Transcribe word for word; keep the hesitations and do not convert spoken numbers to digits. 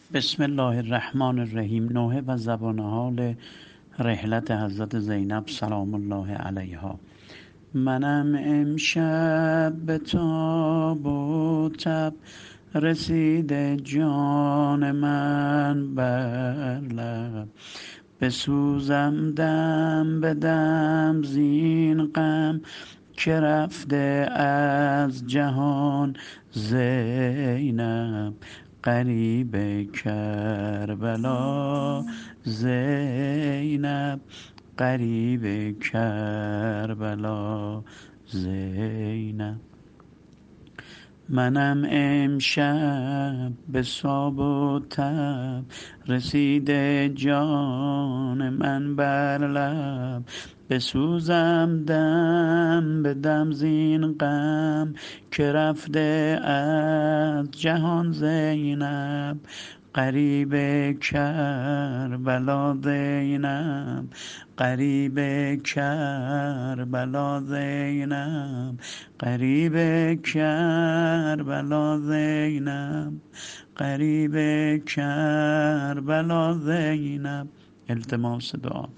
بسم الله الرحمن الرحیم. نوحه و زبان حال رحلت حضرت زینب سلام الله علیها. منم امشب به تاب و تب رسیده جان من بر لب، بسوزم دم به دم زین غم که رفته از جهان زینب. غریب کربلا زینب، غریب کربلا زینب. منم امشب به صاب و تب رسیده جان من بر لب، بسوزم دم به دم زین غم که رفته از جهان زینب. غریب کربلا زینب، غریب کربلا زینب، غریب کربلا زینب، غریب کربلا زینب. التماس دعا.